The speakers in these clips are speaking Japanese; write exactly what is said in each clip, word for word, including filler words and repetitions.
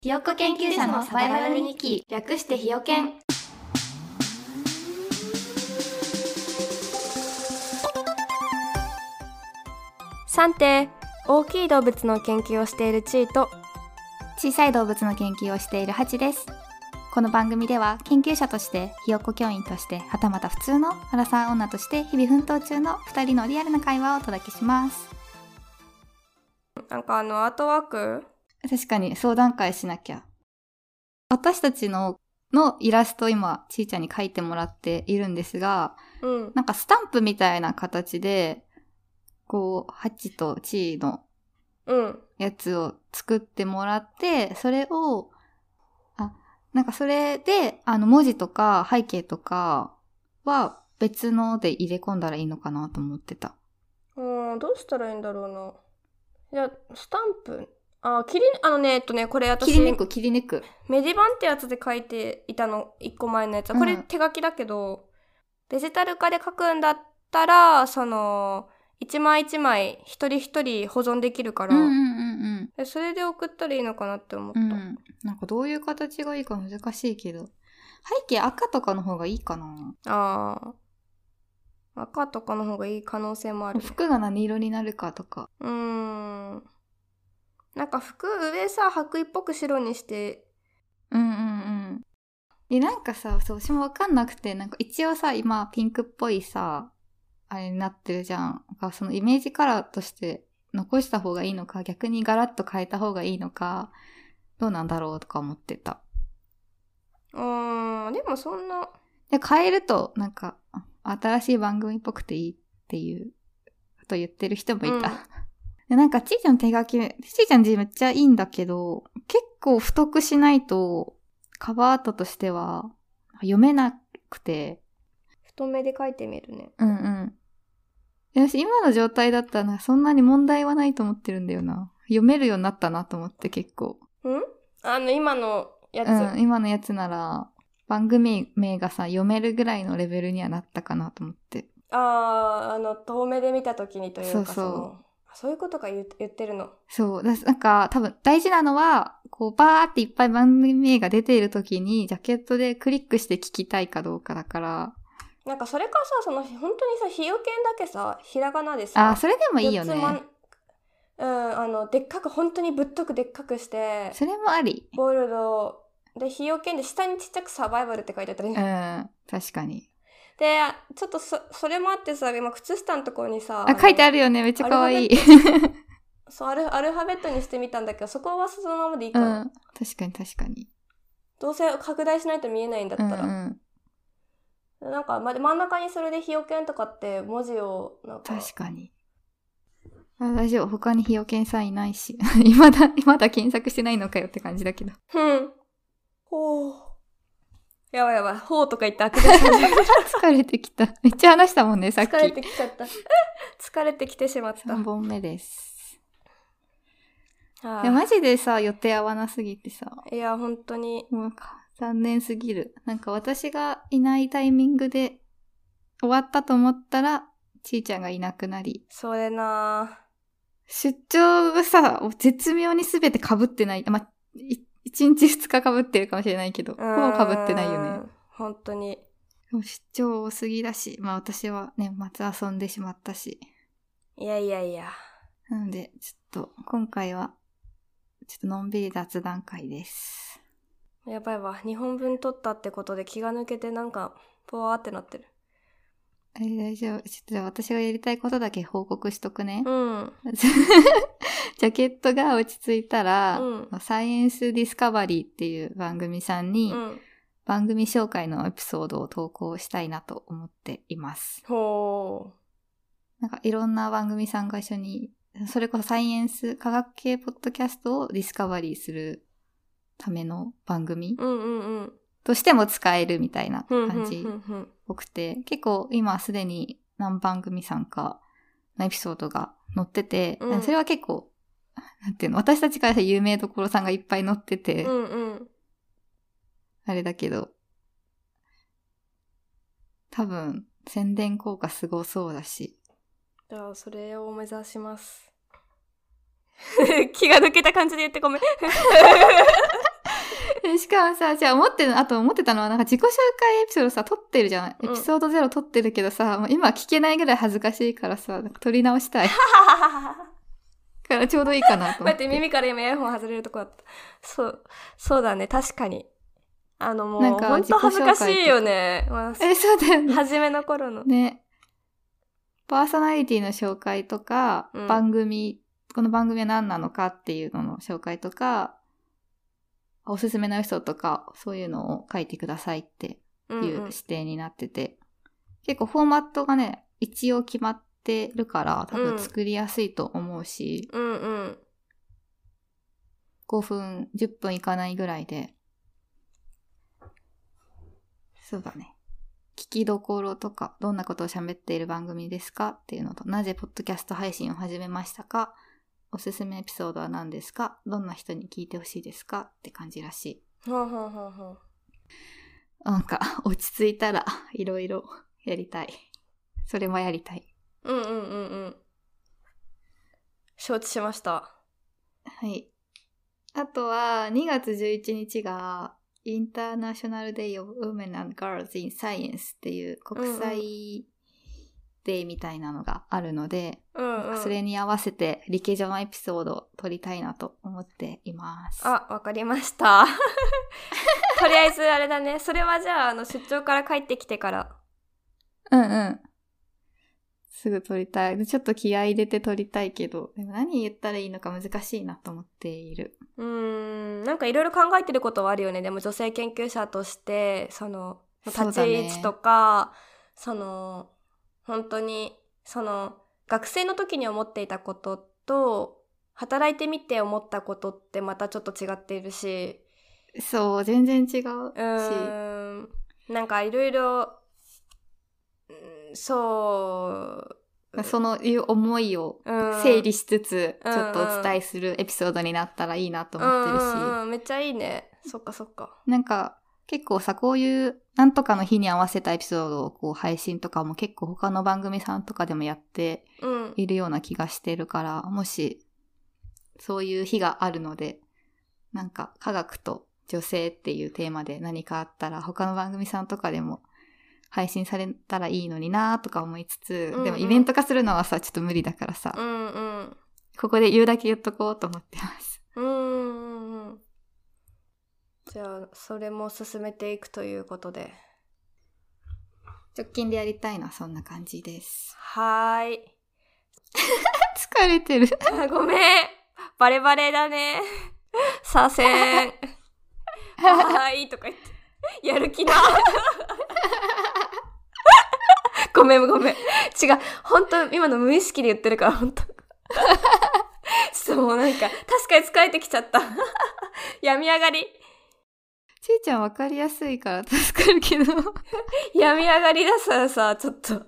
ひよっこ研究者のサバイバル日記、略してひよけん。 さんて大きい動物の研究をしているチーと小さい動物の研究をしているハチです。この番組では研究者としてひよっこ教員としてはたまた普通のアラサー女として日々奮闘中のふたりのリアルな会話をお届けします。 なんかあのアートワーク確かに相談会しなきゃ。私たちののイラストを今ちーちゃんに描いてもらっているんですが、 うん、 なんかスタンプみたいな形でこうハチとチーのやつを作ってもらって、うん、それをあなんかそれであの文字とか背景とかは別ので入れ込んだらいいのかなと思ってた。 うん、どうしたらいいんだろうな。いやスタンプあ切りあのねえっとねこれ私切り抜く切り抜くメディバンってやつで書いていたのいっこまえのやつは、これ手書きだけど、うん、デジタル化で書くんだったらその一枚一枚一人一人保存できるから、 うんうんうんうん、 それで送ったらいいのかなって思った、うん、 なんかどういう形がいいか難しいけど背景赤とかの方がいいかな。 ああ赤とかの方がいい可能性もある、ね、 服が何色になるかとか。 うーんなんか服上さ白衣っぽく白にしてうんうんうんでなんかさそう私も分かんなくてなんか一応さ今ピンクっぽいさあれになってるじゃん。なんかそのイメージカラーとして残した方がいいのか逆にガラッと変えた方がいいのかどうなんだろうとか思ってた。 うーんでもそんなで変えるとなんか新しい番組っぽくていいっていうこと言ってる人もいた、うんでなんかちーちゃん手書き、ちーちゃん字めっちゃいいんだけど、結構太くしないとカバーアートとしては読めなくて。 太めで書いてみるね。 うんうん。私今の状態だったらそんなに問題はないと思ってるんだよな。読めるようになったなと思って結構。 んあの今のやつ。 うん、今のやつなら番組名がさ読めるぐらいのレベルにはなったかなと思って。 あー、あの遠目で見た時にというかそうそう。 そのそういうことか 言, 言ってるの。 そう。なんか多分大事なのは、こうバーっていっぱい番組名が出ているときにジャケットでクリックして聞きたいかどうかだから。 なんかそれかさ、その本当にさ、ひよけんだけさ、ひらがなでさ。 あ、それでもいいよね。 うん、あの、でっかく、本当にぶっとくでっかくして。 それもあり。 ボールド。で、ひよけんで下にちっちゃくサバイバルって書いてあったり。 うん、確かに。 で、ちょっとそ、それもあってさ、今靴下のところにさ。 あ、書いてあるよね。めっちゃ可愛い。 そうアル、アルファベットにしてみたんだけど、そこはそのままでいいかな。 うん、確かに確かに。 どうせ拡大しないと見えないんだったら。 うんうん、なんか、ま、真ん中にそれでひよけんとかって文字を、なんか。 確かに。あ、大丈夫。他にひよけんさんいないし。まだ、まだ検索してないのかよって感じだけど。 うん。ほう。やばいやばい。ほうとか言って悪出し始めた。 疲れてきた。めっちゃ話したもんね、さっき。 疲れてきちゃった。疲れてきてしまった。 さんぼんめです。いやマジでさ予定合わなすぎてさいや本当にもう残念すぎる。なんか私がいないタイミングで終わったと思ったらちーちゃんがいなくなりそれな出張がさ絶妙に全て被ってない。まあ、いちにちふつか被ってるかもしれないけどほぼ被ってないよね。 本当に出張多すぎだしまあ私は年末遊んでしまったしいやいやいやなのでちょっと今回はちょっとのんびり雑談会です。 やばいわ。にほんぶん撮ったってことで気が抜けてなんかポワーってなってる。 えー、大丈夫。ちょっとじゃあ私がやりたいことだけ報告しとくね。 うん。 ジャケットが落ち着いたら、 うん、 サイエンスディスカバリーっていう番組さんに、うん、番組紹介のエピソードを投稿したいなと思っています。 ほう。なんかいろんな番組さんが一緒にそれこそサイエンス科学系ポッドキャストをディスカバリーするための番組としても使えるみたいな感じっぽくて結構今すでに何番組さんかのエピソードが載ってて、うん、それは結構なんていうの私たちからしたら有名どころさんがいっぱい載ってて、 うんうん、 あれだけど多分宣伝効果すごそうだしじゃあそれを目指します気が抜けた感じで言ってごめんかもさ、じゃあ思ってる、あと思ってたのは、なんか自己紹介エピソードさ、撮ってるじゃん。エピソードゼロ撮ってるけどさ、もう今聞けないぐらい恥ずかしいからさ、なんか撮り直したい。からちょうどいいかなと思って。 待って、耳から今イヤホン外れるとこだった。そう、そうだね、確かに。あのもう、ほんと恥ずかしいよね。まあ、 え、そうだよね。 初めの頃の。 ね。パーソナリティの紹介とか、うん、番組、この番組は何なのかっていうのの紹介とか、おすすめのエピソードとか、そういうのを書いてくださいっていう指定になってて、うんうん、結構フォーマットがね、一応決まってるから、多分作りやすいと思うし、 うんうんうん、 ごふん、じゅっぷんいかないぐらいで、そうだね。聞きどころとか、どんなことを喋っている番組ですかっていうのと、なぜポッドキャスト配信を始めましたか、おすすめエピソードは何ですか、どんな人に聞いてほしいですかって感じらしい。 はあはあはあはあ、 なんか、落ち着いたらいろいろやりたい。それもやりたい。 うんうんうんうん。承知しました。 はい。あとは、にがつじゅういちにちが、インターナショナルデイオブウーメンアンドガールズインサイエンスっていう国際デーみたいなのがあるので、うんうん、それに合わせてリケジョンエピソードを撮りたいなと思っています。 あ、わかりました。とりあえずあれだね。それはじゃあ、あの出張から帰ってきてから。 うんうん。すぐ撮りたい。ちょっと気合い入れて撮りたいけど、でも何言ったらいいのか難しいなと思っている。 うーん、なんかいろいろ考えてることはあるよね。でも女性研究者として、その、立ち位置とか、そ, ね、その、本当に、その、学生の時に思っていたことと、働いてみて思ったことってまたちょっと違っているし。 そう、全然違うし。うーん、なんかいろいろ、そう、 そのいう思いを整理しつつ、ちょっとお伝えするエピソードになったらいいなと思ってるし。 うんうんうん、めっちゃいいね。そっかそっか。 なんか、結構さ、こういうなんとかの日に合わせたエピソードをこう配信とかも結構他の番組さんとかでもやっているような気がしてるから、うん、もしそういう日があるので、なんか科学と女性っていうテーマで何かあったら他の番組さんとかでも配信されたらいいのになとか思いつつ、うんうん、でもイベント化するのはさ、ちょっと無理だからさ、 うんうん、 ここで言うだけ言っとこうと思ってます。 うんうんうん。じゃあ、それも進めていくということで。 直近でやりたいのはそんな感じです。 はーい。 疲れてる。 ごめん。バレバレだね。させん。はーいとか言って。やる気な。ごめんごめん。違う。本当今の無意識で言ってるから、本当。ちょっともうなんか、確かに疲れてきちゃった。病み上がり。 ちーちゃん分かりやすいから助かるけど。 病み上がりださ、さ、ちょっと。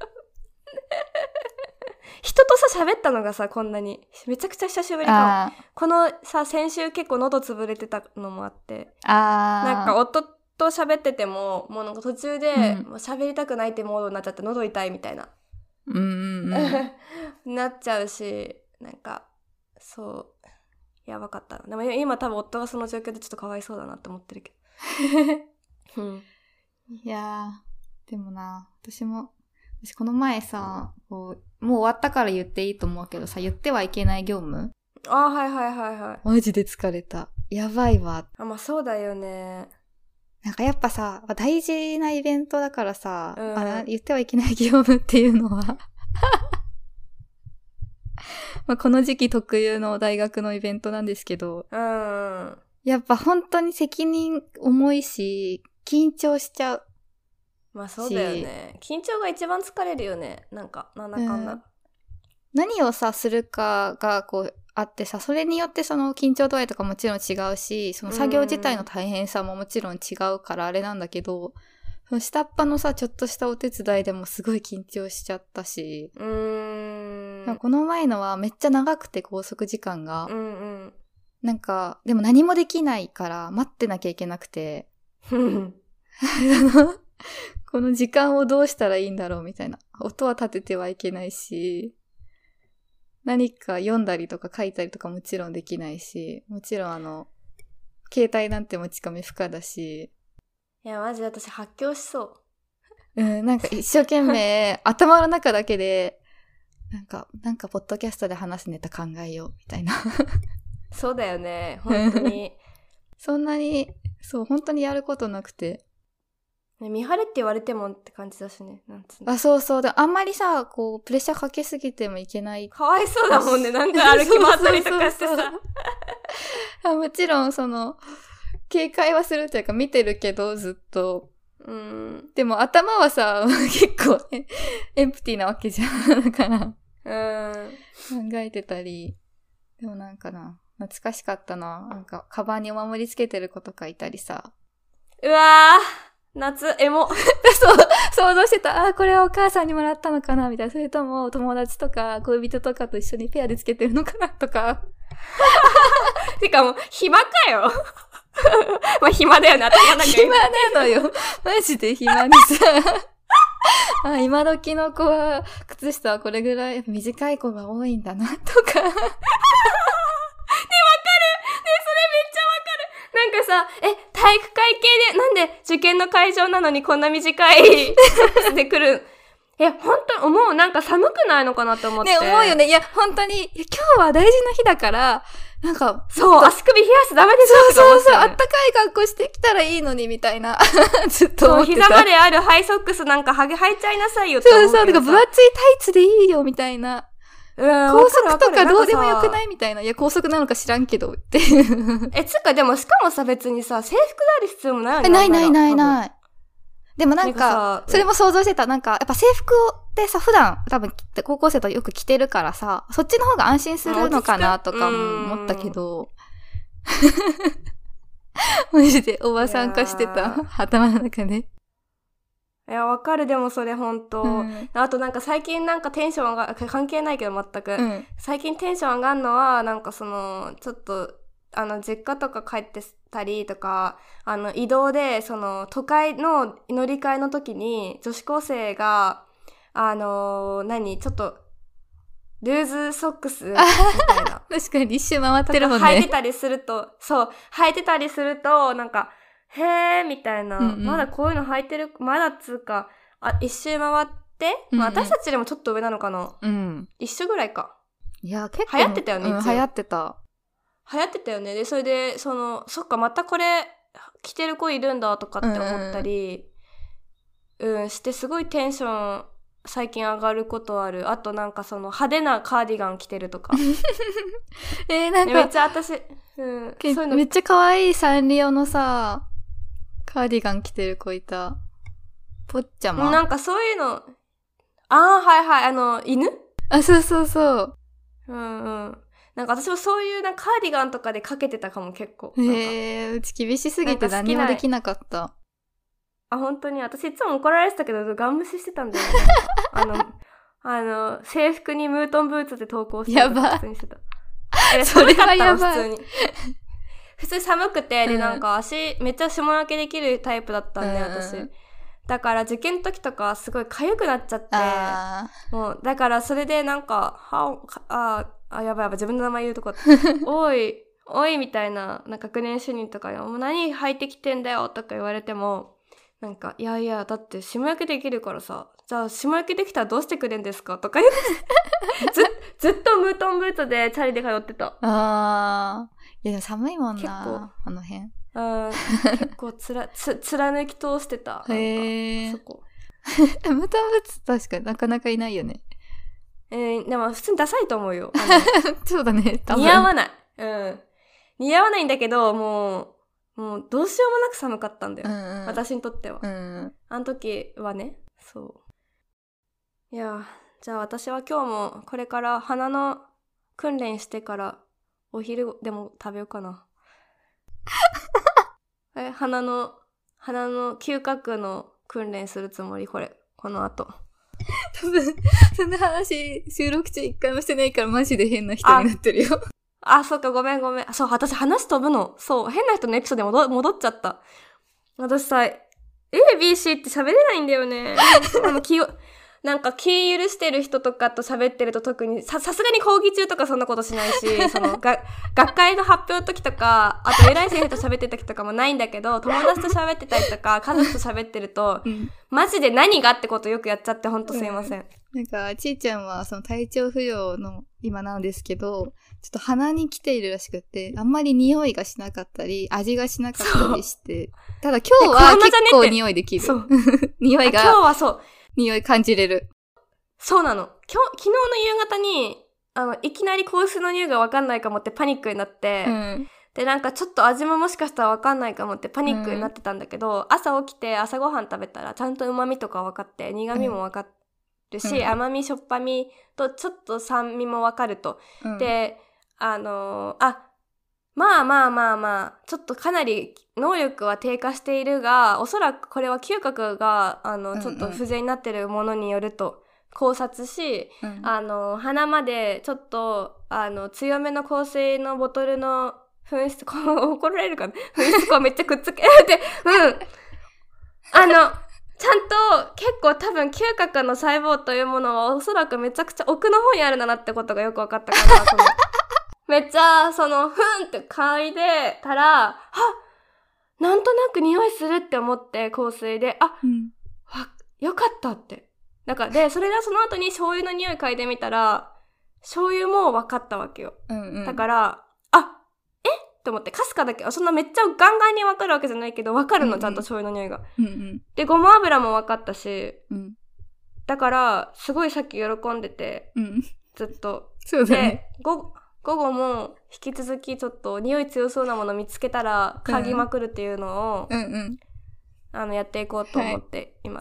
人とさ、喋ったのがさ、こんなに。めちゃくちゃ久しぶりかも。このさ、先週結構喉潰れてたのもあって。 あなんか夫と喋ってても、もうなんか途中で、うん、もう喋りたくないってモードになっちゃって喉痛いみたいな。 うんうんうん。なっちゃうし、なんか、そう、やばかった。でも今多分夫がその状況でちょっとかわいそうだなって思ってるけど。うん、 いやー、でもな、私も、私この前さ、こう、もう終わったから言っていいと思うけどさ、言ってはいけない業務？ あ、はいはいはいはい。 マジで疲れた。やばいわ。 あ、まあそうだよね。 なんかやっぱさ、大事なイベントだからさ、うん、あ、言ってはいけない業務っていうのはまあこの時期特有の大学のイベントなんですけど、 うん、 やっぱ本当に責任重いし、緊張しちゃう。 まあそうだよね。緊張が一番疲れるよね。なんか、なんだかんだ。うん、 何をさ、するかがこうあってさ、それによってその緊張度合いとかもちろん違うし、その作業自体の大変さももちろん違うからあれなんだけど、その下っ端のさ、ちょっとしたお手伝いでもすごい緊張しちゃったし、 うーん、 この前のはめっちゃ長くて拘束時間が、 うんうん、 なんか、でも何もできないから待ってなきゃいけなくて、この時間をどうしたらいいんだろうみたいな。音は立ててはいけないし、何か読んだりとか書いたりとかもちろんできないし、もちろんあの、 携帯なんて持ち込み不可だし。 いや、マジで私発狂しそう。 うん、なんか一生懸命頭の中だけで、なんか、なんかポッドキャストで話すネタ考えよう、みたいな。 そうだよね、本当に。 そんなに、そう、本当にやることなくて。 ね、見張れって言われてもって感じだしね。なんつうの。 あ、そうそう。であんまりさ、こう、プレッシャーかけすぎてもいけない。 かわいそうだもんね。なんか歩き回ったりとかしてさ。そうそうそうあ、もちろん、その、警戒はするというか見てるけど、ずっと。 うん。 でも頭はさ、結構、ね、エンプティーなわけじゃん。だから、うん。考えてたり。でもなんかな、懐かしかったな。なんか、カバンにお守りつけてる子とかいたりさ。 うわー。夏、エモ。そう、 想像してた。あ、これはお母さんにもらったのかなみたいな。それとも、友達とか、恋人とかと一緒にペアでつけてるのかなとか。 てかもう、暇かよ。まあ、暇だよね。当たり前だけど。 暇なのよ。マジで暇でさ。あ、今時の子は、靴下はこれぐらい短い子が多いんだな、とか。で、わかる。ね、それめっちゃわかる。なんかさ、え、体育会系で、なんで受験の会場なのにこんな短いで来る。え、本当に思う。なんか寒くないのかなって思って。 ね、思うよね。いや、本当に、今日は大事な日だから、なんか、 そう、足首冷やしダメでしょ。 そうそうそう、あったかい格好してきたらいいのに、みたいな。ずっと思ってた。 そう、膝まであるハイソックスなんかはげ履いちゃいなさいよって思うけどさ。 そうそう、だから分厚いタイツでいいよ、みたいな。うん、高速とかどうでもよくないみたいな。いや、高速なのか知らんけど、っていう。 え、つうかでもしかもさ、別にさ、制服である必要もないよね。 ないないないない。でもなんか、それも想像してた。なんか、やっぱ制服ってさ、普段、多分、高校生とよく着てるからさ、そっちの方が安心するのかなとかも思ったけど。マジでおばさん化してた。頭の中で。 いや、わかる。でもそれほんと、うん。あとなんか最近なんかテンション上が、関係ないけど全く。うん、最近テンション上がるのは、なんかその、ちょっと、あの、実家とか帰ってたりとか、あの、移動で、その、都会の乗り換えの時に、女子高生が、あのー、何ちょっと、ルーズソックスみたいな。 確かに一周回ってるもんね。 履いてたりすると、そう、履いてたりすると、なんか、へーみたいな、うんうん、まだこういうの履いてる、まだつうか、あ、一周回って、うんうん、まあ私たちでもちょっと上なのかな。うん。一緒ぐらいか。 いや、結構。 流行ってたよね、 うん、流行ってた。 流行ってたよね。で、それで、その、そっか、またこれ、着てる子いるんだとかって思ったり、うん、うん、して、すごいテンション、最近上がることある。あとなんかその派手なカーディガン着てるとか。 えー、なんか。 めっちゃ私、うん。 そういうのめっちゃ可愛いサンリオのさ、カーディガン着てる子いた。ぽっちゃま。 なんかそういうの、ああ、はいはい、あの、犬？ あ、そうそうそう。 うんうん。なんか私もそういうなカーディガンとかでかけてたかも結構。 へえー、うち厳しすぎて何もできなかった。 あ、本当に私いつも怒られてたけど、ガン無視してたんだよね。あの、あの、制服にムートンブーツで投稿してた。 やば。 普通にしてた。え、それはやばい。普通に。普通に寒くて、で、なんか足、めっちゃ霜焼けできるタイプだったんで、うん、私。だから受験の時とかすごい痒くなっちゃって、もう、だからそれでなんか、は、あ、あ、やばいやばい、自分の名前言うとこ。おい、おいみたいな、なんか学年主任とかに、もう何履いてきてんだよとか言われても、なんか、いやいや、だって霜焼けできるからさ、じゃあ霜焼けできたらどうしてくれんですかとか言ってず、ずっとムートンブーツでチャリで通ってた。 あー。いやでも寒いもんな、結構あの辺。 うん、結構つら、つ、貫き通してた。 へー。そこ。ムートンブーツ確かになかなかいないよね。 えー、でも普通にダサいと思うよ。 そうだね。 似合わない。うん。似合わないんだけど、もう、もうどうしようもなく寒かったんだよ。うんうん、私にとっては。うん、あの時はね、そう。いや、じゃあ私は今日もこれから鼻の訓練してからお昼でも食べようかな。え、鼻の、鼻の嗅覚の訓練するつもり、これ、この後。 多分、そんな話、収録中一回もしてないからマジで変な人になってるよ。 あ、そっか、ごめんごめん。そう、私話飛ぶの。そう、変な人のエピソードで戻、戻っちゃった。私さ、A、B、C って喋れないんだよね。あの、気を、 なんか気許してる人とかと喋ってると特に、さ、さすがに講義中とかそんなことしないし、その、が、学会の発表の時とか、あと偉い先生と喋ってる時とかもないんだけど、友達と喋ってたりとか、家族と喋ってると、うん、マジで何がってことよくやっちゃってほんとすいません。うん、 なんか、ちーちゃんはその体調不良の今なんですけど、ちょっと鼻に来ているらしくて、あんまり匂いがしなかったり、味がしなかったりして、ただ今日は結構匂いできる。そう。匂いが。 今日はそう。 匂い感じれる。 そうなの。今日、昨日の夕方に、あの、いきなり香水の匂いがわかんないかもってパニックになって、うん、で、なんかちょっと味ももしかしたらわかんないかもってパニックになってたんだけど、うん、朝起きて朝ごはん食べたらちゃんと旨味とかわかって、苦味もわかるし、うん、甘み、しょっぱみとちょっと酸味もわかると。うん、で、あのー、あ、まあまあまあまあ、ちょっとかなり能力は低下しているが、おそらくこれは嗅覚が、あの、ちょっと不全になってるものによると考察し、うんうん、あの、鼻までちょっと、あの、強めの香水のボトルの噴出、怒られるかな噴出口めっちゃくっつけられて、うん。あの、ちゃんと結構多分嗅覚の細胞というものはおそらくめちゃくちゃ奥の方にあるんだなってことがよく分かったから、そのめっちゃ、その、ふんって嗅いでたら、はなんとなく匂いするって思って、香水で、あ、うん、わ、よかったって。だから、で、それでその後に醤油の匂い嗅いでみたら、醤油も分かったわけよ。うんうん、だから、あ、えって思って、かすかだけ、そんなめっちゃガンガンに分かるわけじゃないけど、分かるの、うんうん、ちゃんと醤油の匂いが。うんうん、で、ごま油も分かったし、うん、だから、すごいさっき喜んでて、うん、ずっと。 そうだね。 で、ご、午後も引き続きちょっと匂い強そうなもの見つけたら嗅ぎまくるっていうのを、うんうんうん、あのやっていこうと思っています、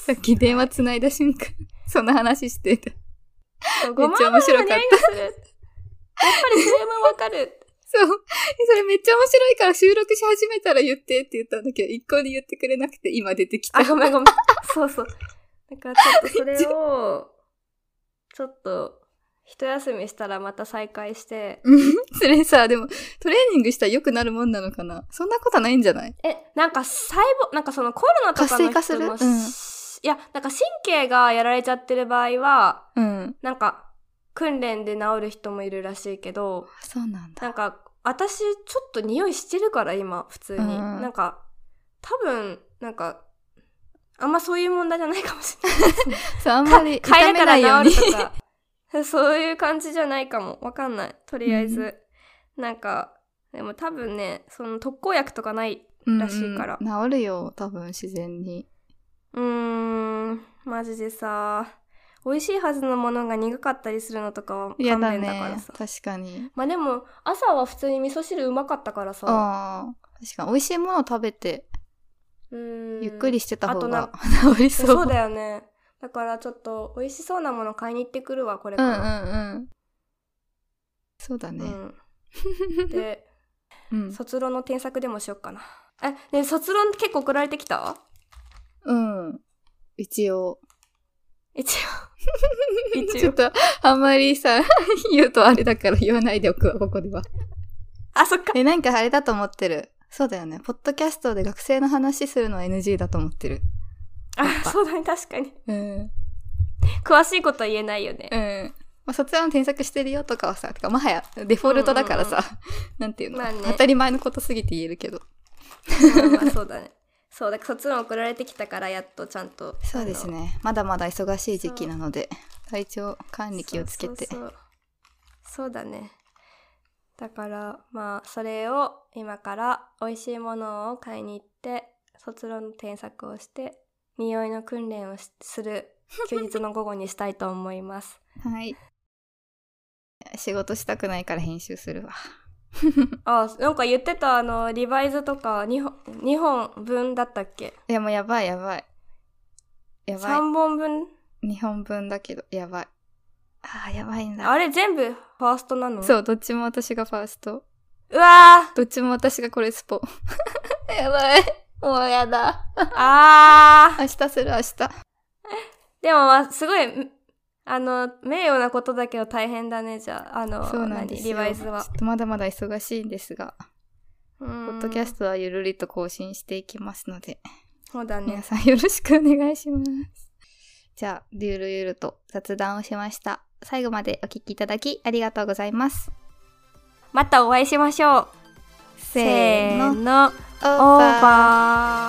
はい、さっき電話つないだ瞬間そんな話してた。めっちゃ面白かった。やっぱりそれもわかる。 そう。それめっちゃ面白いから収録し始めたら言ってって言ったんだけど、一向に言ってくれなくて今出てきた。 あ、ごめんごめん。そうそう。だからちょっとそれを、ちょっと、一休みしたらまた再開して。 それさ、でも、トレーニングしたら良くなるもんなのかな？そんなことないんじゃない？ え、なんか細胞、なんかそのコロナとかの人の、 活性化する？うん、 いや、なんか神経がやられちゃってる場合は、うん、なんか、訓練で治る人もいるらしいけど、 そうなんだ。 なんか、私、ちょっと匂いしてるから、今、普通に。うん、なんか、多分、なんか、あんまそういう問題じゃないかもしれない。 そう、あんまり痛めないように。 とかそういう感じじゃないかも。わかんない。とりあえず。うん、なんか、でも多分ね、その特効薬とかないらしいから。 うんうん、治るよ、多分自然に。 うーん、マジでさ、美味しいはずのものが苦かったりするのとかは勘弁だからさ。 確かに。 まあでも、朝は普通に味噌汁うまかったからさ。 ああ、確かに。美味しいものを食べて、うーん、ゆっくりしてた方が治りそう。 そうだよね。だからちょっと美味しそうなもの買いに行ってくるわ、これから。 うんうんうん。そうだね。 うん、で、うん、卒論の添削でもしよっかな。え、ね、卒論結構送られてきた？ うん。一応。 一応。一応。 ちょっと、あんまりさ、言うとあれだから言わないでおくわ、ここでは。 あ、そっか。 え、なんかあれだと思ってる。そうだよね。ポッドキャストで学生の話するのは エヌジー だと思ってる。 あ、そうだね、確かに。 うん。 詳しいことは言えないよね。 うん。まあ、卒論添削してるよとかはさ、てかもはやデフォルトだからさ、うんうんうん、なんていうの、まあね、当たり前のことすぎて言えるけど。 まあまあそうだね。そうだ、卒論送られてきたからやっとちゃんと。 そうですね。まだまだ忙しい時期なので、体調管理気をつけて。 そうそうそう。そうだね。だからまあそれを今から美味しいものを買いに行って卒論の添削をして匂いの訓練をする休日の午後にしたいと思います。 はい。仕事したくないから編集するわ。 あ、なんか言ってたあのリバイズとかにほん、にほんぶんだったっけ？ いやもうやばいやばい。やばい。 さんぼんぶん？ にほんぶんだけどやばい。あーやばいんだ。 あれ全部ファーストなの？ そう、どっちも私がファースト。 うわー、 どっちも私がこれスポ。やばい。もうやだ。 あー。 明日する明日。 でもまあすごいあの名誉なことだけど大変だね。じゃああのそうなんですよ。 リバイズはちょっとまだまだ忙しいんですが、ポッドキャストはゆるりと更新していきますので、 そうだね。 皆さんよろしくお願いします。 じゃあゆるゆると雑談をしました。最後までお聞きいただきありがとうございます。 またお会いしましょう。 せーの、 オーバー。